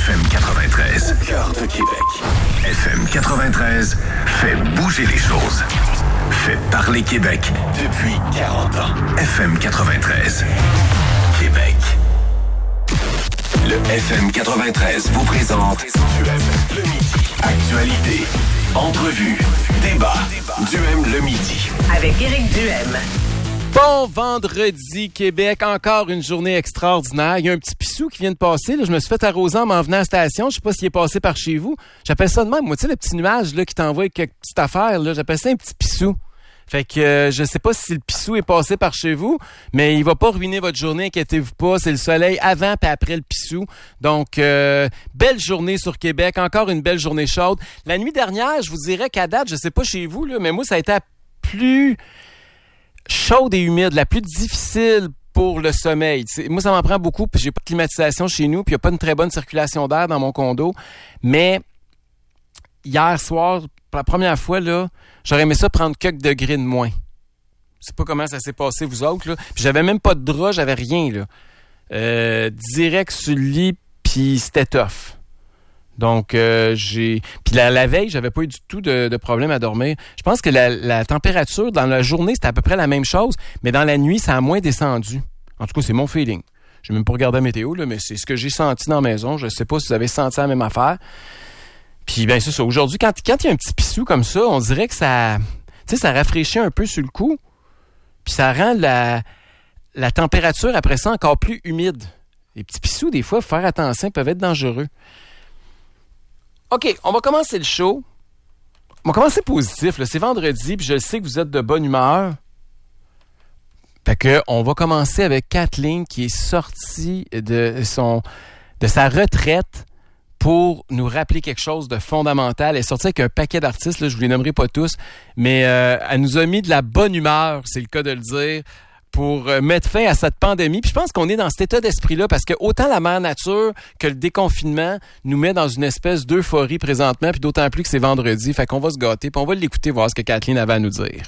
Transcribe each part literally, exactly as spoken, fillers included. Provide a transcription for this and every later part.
M quatre-vingt-treize, au cœur de Québec. F M quatre-vingt-treize fait bouger les choses. Fait parler Québec depuis quarante ans. F M quatre-vingt-treize, Québec. Le F M quatre-vingt-treize vous présente Du M le midi. Actualité, entrevue, débat. Du M le midi. Avec Éric Duhem. Bon vendredi, Québec. Encore une journée extraordinaire. Il y a un petit pissou qui vient de passer. Là. Je me suis fait arroser en m'en venant à la station. Je sais pas s'il est passé par chez vous. J'appelle ça de même. Moi, tu sais, le petit nuage là, qui t'envoie quelques petites affaires. Là, j'appelle ça un petit pissou. Fait que euh, je sais pas si le pissou est passé par chez vous, mais il va pas ruiner votre journée, inquiétez-vous pas. C'est le soleil avant et après le pissou. Donc, euh, belle journée sur Québec. Encore une belle journée chaude. La nuit dernière, je vous dirais qu'à date, je sais pas chez vous, là, mais moi, ça a été la plus chaude et humide, la plus difficile pour le sommeil. T'sais, moi, ça m'en prend beaucoup, puis j'ai pas de climatisation chez nous, puis il y a pas une très bonne circulation d'air dans mon condo. Mais hier soir, pour la première fois, là, j'aurais aimé ça prendre quelques degrés de moins. Je sais pas comment ça s'est passé, vous autres, là. Puis j'avais même pas de drap, j'avais rien, là. Euh, direct sur le lit, puis c'était tough. Donc, euh, j'ai... Puis la, la veille, j'avais pas eu du tout de, de problème à dormir. Je pense que la, la température, dans la journée, c'était à peu près la même chose, mais dans la nuit, ça a moins descendu. En tout cas, c'est mon feeling. J'ai même pas regardé la météo, là, mais c'est ce que j'ai senti dans la maison. Je sais pas si vous avez senti la même affaire. Puis, ben c'est ça. Aujourd'hui, quand quand il y a un petit pissou comme ça, on dirait que ça... Tu sais, ça rafraîchit un peu sur le cou. Puis ça rend la, la température, après ça, encore plus humide. Les petits pissous, des fois, faut faire attention, peuvent être dangereux. OK, on va commencer le show. On va commencer positif. Là. C'est vendredi, puis je sais que vous êtes de bonne humeur. Fait que on va commencer avec Kathleen qui est sortie de son de sa retraite pour nous rappeler quelque chose de fondamental. Elle est sortie avec un paquet d'artistes, là, je vous les nommerai pas tous, mais euh, elle nous a mis de la bonne humeur, c'est le cas de le dire, pour euh, mettre fin à cette pandémie. Puis je pense qu'on est dans cet état d'esprit-là parce que autant la mère nature que le déconfinement nous met dans une espèce d'euphorie présentement, puis d'autant plus que c'est vendredi. Fait qu'on va se gâter, puis on va l'écouter, voir ce que Kathleen avait à nous dire.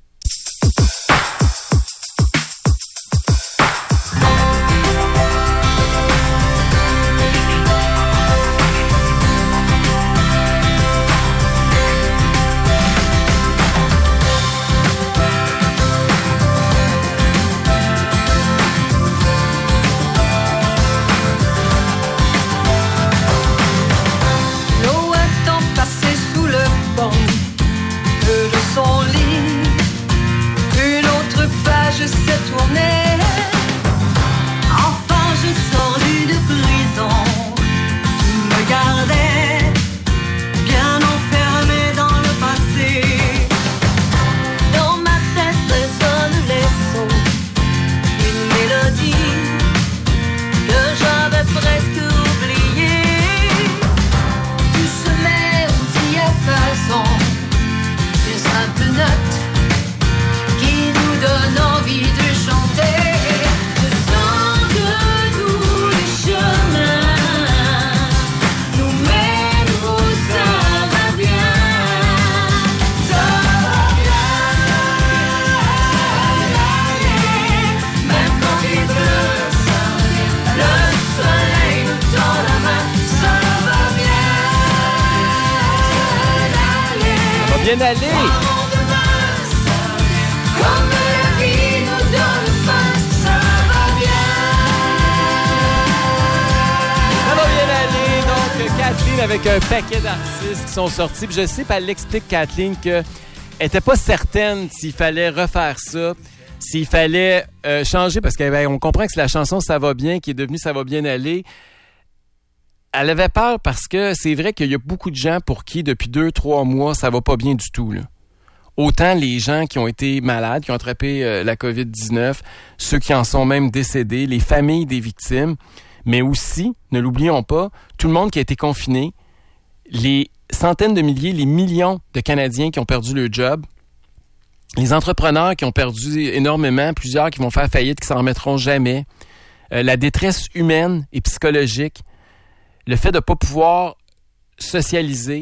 Bien aller. Ça va bien aller. Donc, Kathleen avec un paquet d'artistes qui sont sortis. Puis je sais, puis elle l'explique, Kathleen, qu'elle n'était pas certaine s'il fallait refaire ça, s'il fallait euh, changer, parce qu'on ben, comprend que c'est la chanson « Ça va bien » qui est devenue « Ça va bien aller ». Elle avait peur parce que c'est vrai qu'il y a beaucoup de gens pour qui, depuis deux, trois mois, ça va pas bien du tout, là. Autant les gens qui ont été malades, qui ont attrapé euh, la covid dix-neuf, ceux qui en sont même décédés, les familles des victimes, mais aussi, ne l'oublions pas, tout le monde qui a été confiné, les centaines de milliers, les millions de Canadiens qui ont perdu leur job, les entrepreneurs qui ont perdu énormément, plusieurs qui vont faire faillite, qui s'en remettront jamais, euh, la détresse humaine et psychologique, le fait de ne pas pouvoir socialiser,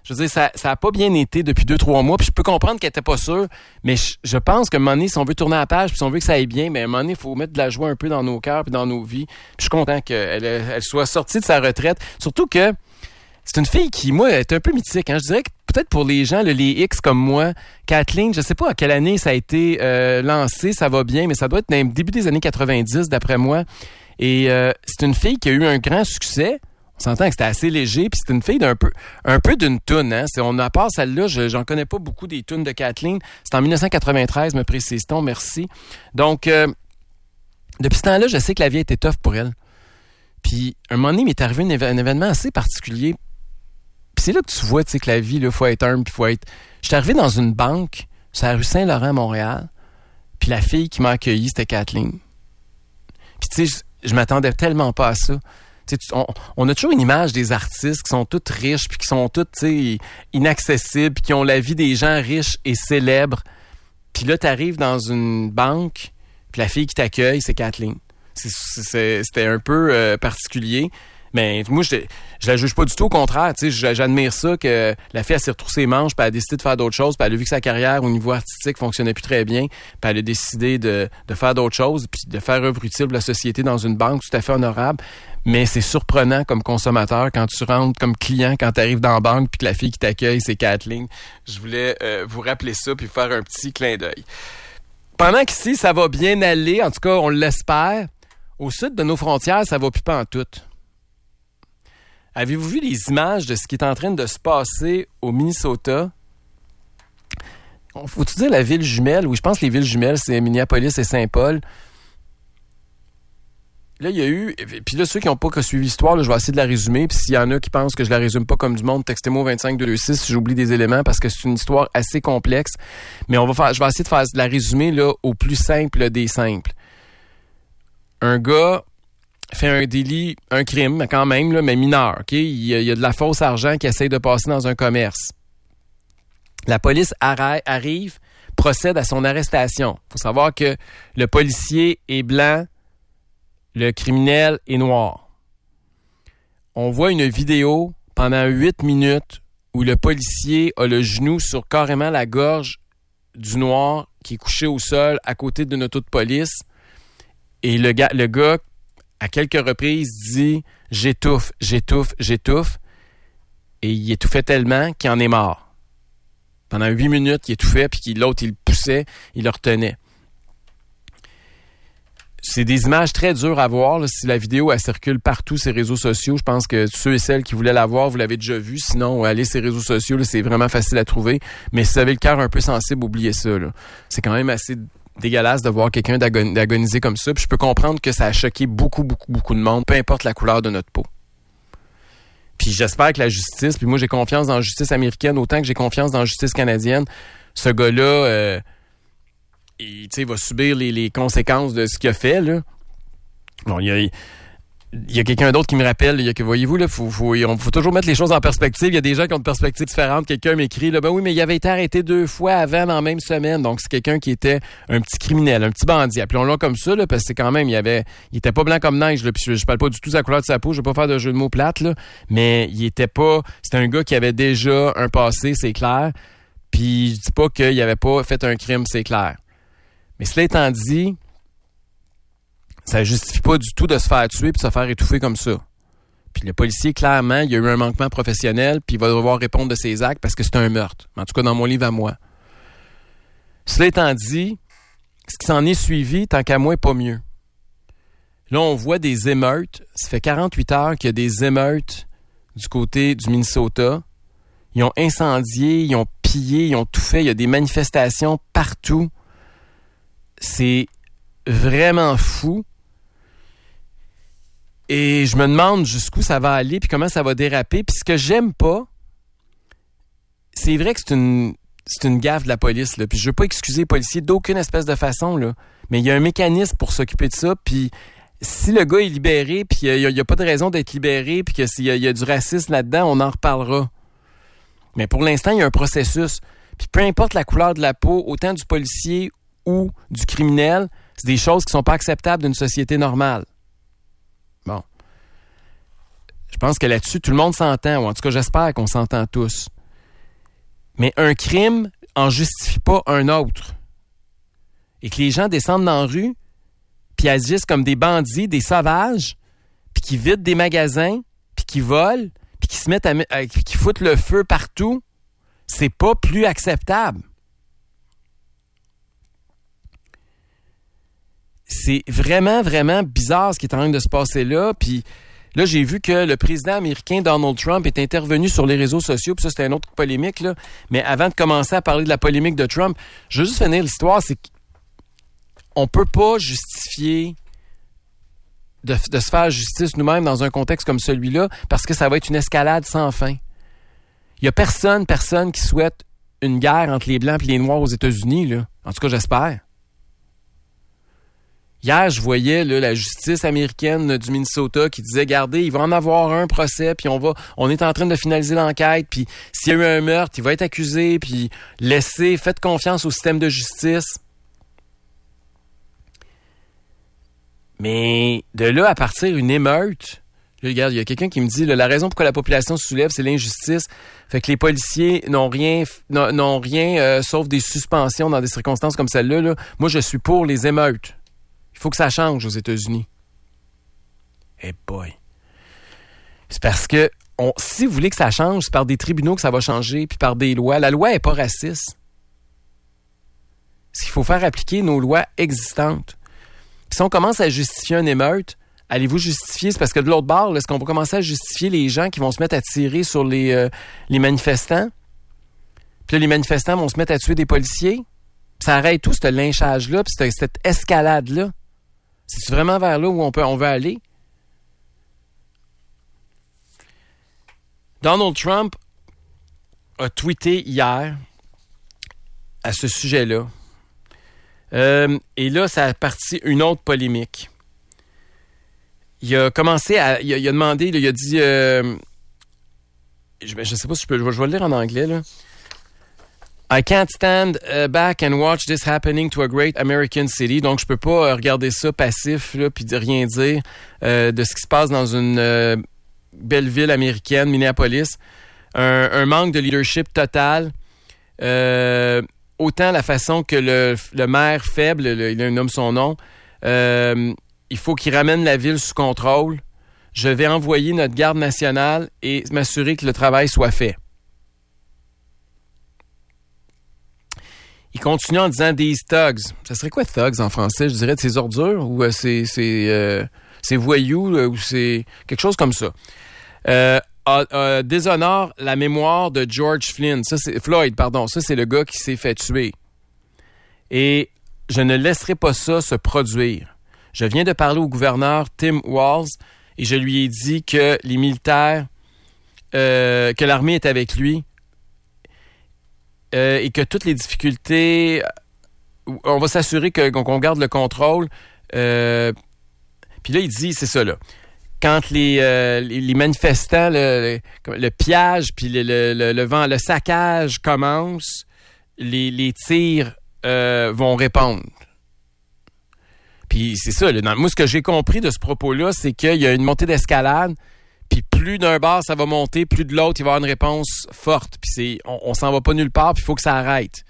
Je veux dire, ça ça a pas bien été depuis deux, trois mois, puis je peux comprendre qu'elle était pas sûre, mais je, je pense que un moment donné, si on veut tourner la page, puis si on veut que ça aille bien, mais à un moment donné, il faut mettre de la joie un peu dans nos cœurs puis dans nos vies. Puis je suis content qu'elle elle soit sortie de sa retraite. Surtout que c'est une fille qui, moi, est un peu mythique. Hein. Je dirais que peut-être pour les gens, le, les X comme moi, Kathleen, je sais pas à quelle année ça a été euh, lancé, ça va bien, mais ça doit être dans le début des années quatre-vingt-dix, d'après moi. Et euh, c'est une fille qui a eu un grand succès. On s'entend que c'était assez léger, puis c'est une fille d'un peu, un peu d'une toune. Hein. C'est, on, à part celle-là, je, j'en connais pas beaucoup des tounes de Kathleen. C'est en dix-neuf cent quatre-vingt-treize, me précise-t-on, merci. Donc, euh, depuis ce temps-là, je sais que la vie a été tough pour elle. Puis, un moment donné, il m'est arrivé un, éve- un événement assez particulier. Puis c'est là que tu vois, tu sais, que la vie, il faut être humble, puis faut être... J'étais arrivé dans une banque, sur la rue Saint-Laurent à Montréal, puis la fille qui m'a accueilli, c'était Kathleen. Puis tu sais, je, je m'attendais tellement pas à ça. Tu sais, on, on a toujours une image des artistes qui sont toutes riches, puis qui sont toutes, tu sais, inaccessibles, puis qui ont la vie des gens riches et célèbres. Puis là, t'arrives dans une banque, puis la fille qui t'accueille, c'est Kathleen. C'est, c'est, c'était un peu euh, particulier. Mais moi, je, je la juge pas du tout, au contraire. Tu sais, j'admire ça que la fille, elle s'est retroussée les manches, puis elle a décidé de faire d'autres choses, puis elle a vu que sa carrière au niveau artistique fonctionnait plus très bien, puis elle a décidé de, de faire d'autres choses, puis de faire œuvre utile pour la société dans une banque tout à fait honorable. Mais c'est surprenant comme consommateur quand tu rentres comme client, quand tu arrives dans la banque, puis que la fille qui t'accueille, c'est Kathleen. Je voulais euh, vous rappeler ça, puis faire un petit clin d'œil. Pendant qu'ici, ça va bien aller, en tout cas, on l'espère, au sud de nos frontières, ça va plus pantoute. Avez-vous vu les images de ce qui est en train de se passer au Minnesota? Faut-tu dire la ville jumelle? Oui, je pense que les villes jumelles, c'est Minneapolis et Saint-Paul. Là, il y a eu... Puis là, ceux qui n'ont pas suivi l'histoire, là, je vais essayer de la résumer. Puis s'il y en a qui pensent que je la résume pas comme du monde, textez-moi au vingt-cinq deux deux six si j'oublie des éléments parce que c'est une histoire assez complexe. Mais on va faire, je vais essayer de faire de la résumer là, au plus simple des simples. Un gars... fait un délit, un crime, quand même, là, mais mineur. Okay? Il, y a, il y a de la fausse argent qui essaye de passer dans un commerce. La police arri- arrive, procède à son arrestation. Il faut savoir que le policier est blanc, le criminel est noir. On voit une vidéo pendant huit minutes où le policier a le genou sur carrément la gorge du noir qui est couché au sol à côté d'une auto de police. Et le gars, le gars à quelques reprises, dit « j'étouffe, j'étouffe, j'étouffe ». Et il étouffait tellement qu'il en est mort. Pendant huit minutes, il étouffait, puis l'autre, il le poussait, il le retenait. C'est des images très dures à voir. Là. Si la vidéo, elle circule partout sur les réseaux sociaux, je pense que ceux et celles qui voulaient la voir, vous l'avez déjà vue. Sinon, allez sur les réseaux sociaux, là, c'est vraiment facile à trouver. Mais si vous avez le cœur un peu sensible, oubliez ça. Là. C'est quand même assez... dégueulasse de voir quelqu'un d'agon- d'agoniser comme ça. Puis je peux comprendre que ça a choqué beaucoup, beaucoup, beaucoup de monde, peu importe la couleur de notre peau. Puis j'espère que la justice, puis moi j'ai confiance dans la justice américaine autant que j'ai confiance dans la justice canadienne. Ce gars-là, euh, il, il va subir les, les conséquences de ce qu'il a fait. Là. Bon, il y a... Il y a quelqu'un d'autre qui me rappelle, il y a que, voyez-vous, là, faut, faut, on, faut toujours mettre les choses en perspective. Il y a des gens qui ont une perspective différente. Quelqu'un m'écrit, là, ben oui, mais il avait été arrêté deux fois avant dans la même semaine. Donc, c'est quelqu'un qui était un petit criminel, un petit bandit. Appelons-le comme ça, là, parce que c'est quand même, il avait, il était pas blanc comme neige, là, puis je, je parle pas du tout de la couleur de sa peau, je vais pas faire de jeu de mots plate, là, mais il était pas, c'était un gars qui avait déjà un passé, c'est clair. Puis, je dis pas qu'il avait pas fait un crime, c'est clair. Mais cela étant dit, ça justifie pas du tout de se faire tuer puis de se faire étouffer comme ça. Puis le policier, clairement, il y a eu un manquement professionnel puis il va devoir répondre de ses actes parce que c'est un meurtre. En tout cas, dans mon livre à moi. Cela étant dit, ce qui s'en est suivi, tant qu'à moi, est pas mieux. Là, on voit des émeutes. Ça fait quarante-huit heures qu'il y a des émeutes du côté du Minnesota. Ils ont incendié, ils ont pillé, ils ont tout fait. Il y a des manifestations partout. C'est vraiment fou. Et je me demande jusqu'où ça va aller puis comment ça va déraper. Puis ce que j'aime pas, c'est vrai que c'est une c'est une gaffe de la police, là. Puis je veux pas excuser les policiers d'aucune espèce de façon, là. Mais il y a un mécanisme pour s'occuper de ça. Puis si le gars est libéré puis il y, y a pas de raison d'être libéré puis que s'il y a, y a du racisme là-dedans, on en reparlera. Mais pour l'instant, il y a un processus. Puis peu importe la couleur de la peau, autant du policier ou du criminel, c'est des choses qui sont pas acceptables d'une société normale. Bon. Je pense que là-dessus, tout le monde s'entend, ou en tout cas, j'espère qu'on s'entend tous. Mais un crime en justifie pas un autre. Et que les gens descendent dans la rue, puis agissent comme des bandits, des sauvages, puis qui vident des magasins, puis qui volent, puis qui se mettent à, à qui foutent le feu partout, c'est pas plus acceptable. C'est vraiment, vraiment bizarre ce qui est en train de se passer là. Puis là, j'ai vu que le président américain Donald Trump est intervenu sur les réseaux sociaux. Puis ça, c'était une autre polémique, là. Mais avant de commencer à parler de la polémique de Trump, je veux juste finir l'histoire. C'est qu'on peut pas justifier de, de se faire justice nous-mêmes dans un contexte comme celui-là parce que ça va être une escalade sans fin. Il y a personne, personne qui souhaite une guerre entre les Blancs et les Noirs aux États-Unis, là. En tout cas, j'espère. Hier, je voyais là, la justice américaine du Minnesota qui disait, regardez, il va en avoir un procès, puis on va, on est en train de finaliser l'enquête, puis s'il y a eu un meurtre, il va être accusé, puis laissez, faites confiance au système de justice. Mais de là à partir une émeute, là, regarde, il y a quelqu'un qui me dit, là, la raison pourquoi la population se soulève, c'est l'injustice. Fait que les policiers n'ont rien, n'ont, n'ont rien euh, sauf des suspensions dans des circonstances comme celle-là. Là. Moi, je suis pour les émeutes. Il faut que ça change aux États-Unis. Eh boy. C'est parce que on, si vous voulez que ça change, c'est par des tribunaux que ça va changer, puis par des lois. La loi n'est pas raciste. Il faut faire appliquer nos lois existantes. Puis si on commence à justifier une émeute, allez-vous justifier? C'est parce que de l'autre bord, là, est-ce qu'on va commencer à justifier les gens qui vont se mettre à tirer sur les, euh, les manifestants? Puis là, les manifestants vont se mettre à tuer des policiers? Puis ça arrête tout, ce lynchage-là, puis cette, cette escalade-là. C'est vraiment vers là où on peut, on veut aller? Donald Trump a tweeté hier à ce sujet-là. Euh, et là, ça a parti une autre polémique. Il a commencé à... Il a, il a demandé, là, il a dit... Euh, je ne sais pas si je peux... Je vais, je vais le lire en anglais, là. I can't stand uh, back and watch this happening to a great American city. Donc, je peux pas euh, regarder ça passif, là, puis de rien dire euh, de ce qui se passe dans une euh, belle ville américaine, Minneapolis. Un, un manque de leadership total. Euh, autant la façon que le, le maire faible, le, il nomme son nom, euh, il faut qu'il ramène la ville sous contrôle. Je vais envoyer notre garde nationale et m'assurer que le travail soit fait. Il continue en disant « these thugs ». Ça serait quoi « thugs » en français? Je dirais de ces ordures ou euh, c'est, c'est, euh, c'est voyous euh, ou c'est quelque chose comme ça. Euh, a, a déshonore la mémoire de George Flynn. Ça, c'est, Floyd, pardon. Ça, c'est le gars qui s'est fait tuer. Et je ne laisserai pas ça se produire. Je viens de parler au gouverneur Tim Walz et je lui ai dit que les militaires, euh, que l'armée est avec lui. Euh, et que toutes les difficultés, on va s'assurer que, qu'on garde le contrôle. Euh, puis là, il dit, c'est ça, là. Quand les, euh, les, les manifestants, le, le, le pillage, puis le, le, le, le, vent, le saccage commence, les, les tirs euh, vont répondre. Puis c'est ça, là. Dans, moi, ce que j'ai compris de ce propos-là, c'est qu'il y a une montée d'escalade. Puis plus d'un bord, ça va monter, plus de l'autre, il va y avoir une réponse forte. Puis c'est, on, on s'en va pas nulle part, puis il faut que ça arrête.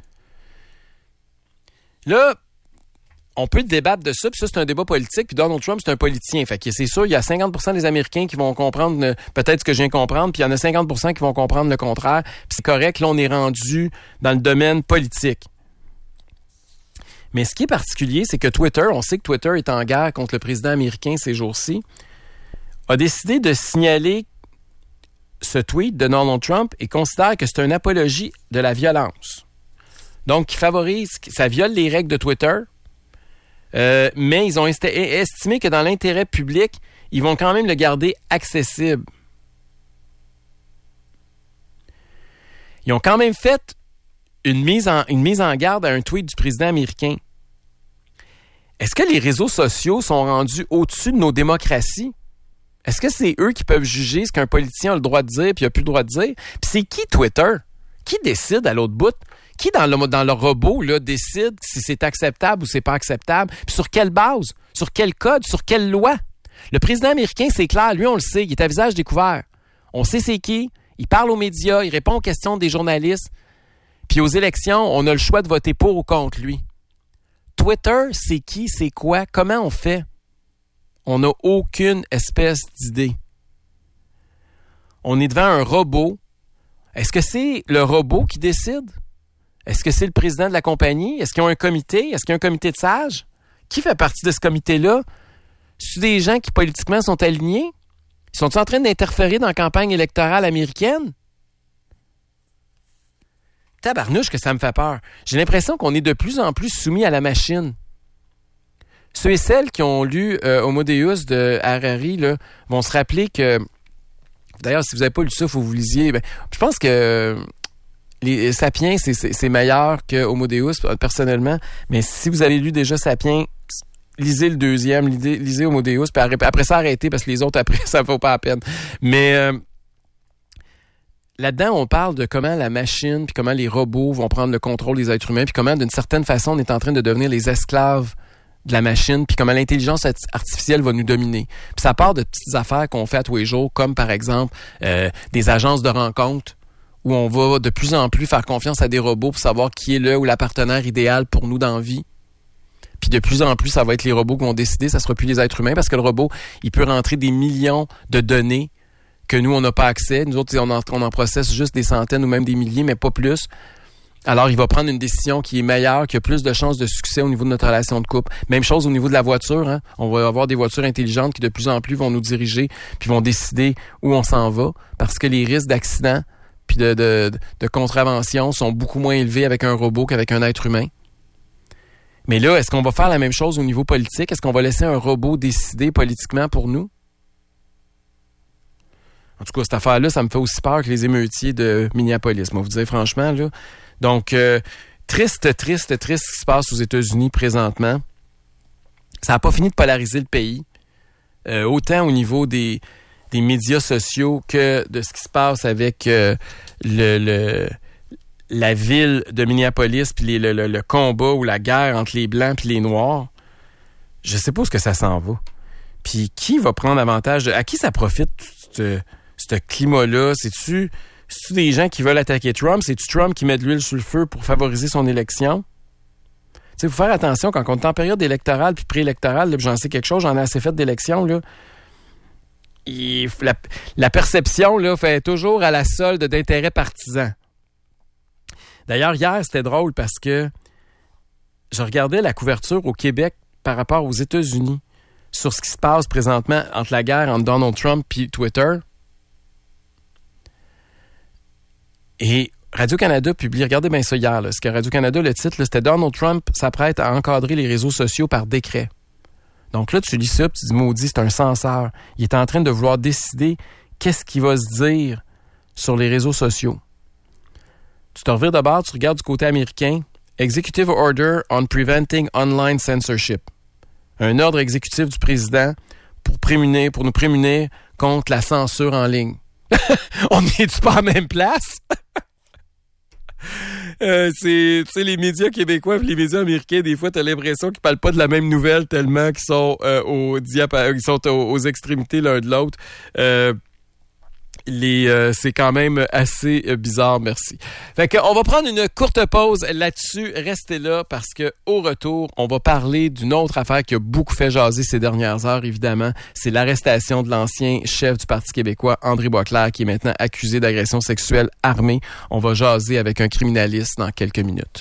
Là, on peut débattre de ça, puis ça, c'est un débat politique, puis Donald Trump, c'est un politicien. Fait que c'est sûr, il y a cinquante pour cent des Américains qui vont comprendre le, peut-être ce que je viens de comprendre, puis il y en a cinquante pour cent qui vont comprendre le contraire. Puis c'est correct, là, on est rendu dans le domaine politique. Mais ce qui est particulier, c'est que Twitter, on sait que Twitter est en guerre contre le président américain ces jours-ci, a décidé de signaler ce tweet de Donald Trump et considère que c'est une apologie de la violence. Donc, qui favorise, ça viole les règles de Twitter, euh, mais ils ont est- estimé que dans l'intérêt public, ils vont quand même le garder accessible. Ils ont quand même fait une mise en, une mise en garde à un tweet du président américain. Est-ce que les réseaux sociaux sont rendus au-dessus de nos démocraties? Est-ce que c'est eux qui peuvent juger ce qu'un politicien a le droit de dire puis il n'a plus le droit de dire? Puis c'est qui Twitter? Qui décide à l'autre bout? Qui dans le, dans le robot là, décide si c'est acceptable ou c'est pas acceptable? Puis sur quelle base? Sur quel code? Sur quelle loi? Le président américain, c'est clair, lui on le sait, il est à visage découvert. On sait c'est qui, il parle aux médias, il répond aux questions des journalistes. Puis aux élections, on a le choix de voter pour ou contre lui. Twitter, c'est qui, c'est quoi, comment on fait? On n'a aucune espèce d'idée. On est devant un robot. Est-ce que c'est le robot qui décide? Est-ce que c'est le président de la compagnie? Est-ce qu'ils ont un comité? Est-ce qu'il y a un comité de sages? Qui fait partie de ce comité-là? C'est des gens qui politiquement sont alignés? Ils sont-ils en train d'interférer dans la campagne électorale américaine? Tabarnouche que ça me fait peur. J'ai l'impression qu'on est de plus en plus soumis à la machine. Ceux et celles qui ont lu euh, Homo Deus de Harari là, vont se rappeler que... D'ailleurs, si vous n'avez pas lu ça, il faut que vous lisiez. Ben, je pense que les Sapiens, c'est, c'est, c'est meilleur que Homo Deus, personnellement. Mais si vous avez lu déjà Sapiens, lisez le deuxième, lisez, lisez Homo Deus, puis après ça, arrêtez, parce que les autres, après, ça ne vaut pas la peine. Mais... Euh, Là-dedans, on parle de comment la machine, puis comment les robots vont prendre le contrôle des êtres humains, puis comment, d'une certaine façon, on est en train de devenir les esclaves de la machine, puis comment l'intelligence artificielle va nous dominer. Puis ça part de petites affaires qu'on fait à tous les jours, comme par exemple euh, des agences de rencontres, où on va de plus en plus faire confiance à des robots pour savoir qui est le ou la partenaire idéal pour nous dans la vie. Puis de plus en plus, ça va être les robots qui vont décider, ça sera plus les êtres humains, parce que le robot, il peut rentrer des millions de données que nous, on n'a pas accès. Nous autres, on en, on en processe juste des centaines ou même des milliers, mais pas plus. Alors, il va prendre une décision qui est meilleure, qui a plus de chances de succès au niveau de notre relation de couple. Même chose au niveau de la voiture. Hein? On va avoir des voitures intelligentes qui, de plus en plus, vont nous diriger puis vont décider où on s'en va parce que les risques d'accident puis de, de, de contravention sont beaucoup moins élevés avec un robot qu'avec un être humain. Mais là, est-ce qu'on va faire la même chose au niveau politique? Est-ce qu'on va laisser un robot décider politiquement pour nous? En tout cas, cette affaire-là, ça me fait aussi peur que les émeutiers de Minneapolis. Moi, vous dire franchement, là. Donc, euh, triste, triste, triste ce qui se passe aux États-Unis présentement. Ça n'a pas fini de polariser le pays. Euh, autant au niveau des, des médias sociaux que de ce qui se passe avec euh, le, le, la ville de Minneapolis, puis les, le, le, le combat ou la guerre entre les Blancs et les Noirs. Je sais pas où ce que ça s'en va. Puis qui va prendre avantage de... À qui ça profite, ce, ce climat-là? C'est-tu, c'est-tu des gens qui veulent attaquer Trump? C'est-tu Trump qui met de l'huile sur le feu pour favoriser son élection? Tu sais, il faut faire attention quand on est en période électorale puis préélectorale, là, j'en sais quelque chose, j'en ai assez fait d'élections, là. Il, la, la perception, là, fait toujours à la solde d'intérêts partisans. D'ailleurs, hier, c'était drôle parce que je regardais la couverture au Québec par rapport aux États-Unis sur ce qui se passe présentement entre la guerre entre Donald Trump et Twitter. Et Radio-Canada publie, regardez bien ça hier, là, ce que Radio-Canada, le titre, là, c'était « Donald Trump s'apprête à encadrer les réseaux sociaux par décret ». Donc là, tu lis ça, puis tu dis « Maudit, c'est un censeur ». Il est en train de vouloir décider qu'est-ce qui va se dire sur les réseaux sociaux. Tu te revires de bord, tu regardes du côté américain, « Executive Order on Preventing Online Censorship ». Un ordre exécutif du président pour prémunir, pour nous prémunir contre la censure en ligne. On n'est-tu pas à la même place? euh, c'est, tu sais, les médias québécois et les médias américains, des fois, t'as l'impression qu'ils parlent pas de la même nouvelle tellement qu'ils sont, euh, aux, diapa- ils sont aux, aux extrémités l'un de l'autre. Euh, Les, euh, c'est quand même assez euh, bizarre, merci. Fait que on va prendre une courte pause là-dessus. Restez là parce que au retour, on va parler d'une autre affaire qui a beaucoup fait jaser ces dernières heures, évidemment. C'est l'arrestation de l'ancien chef du Parti québécois, André Boisclair, qui est maintenant accusé d'agression sexuelle armée. On va jaser avec un criminaliste dans quelques minutes.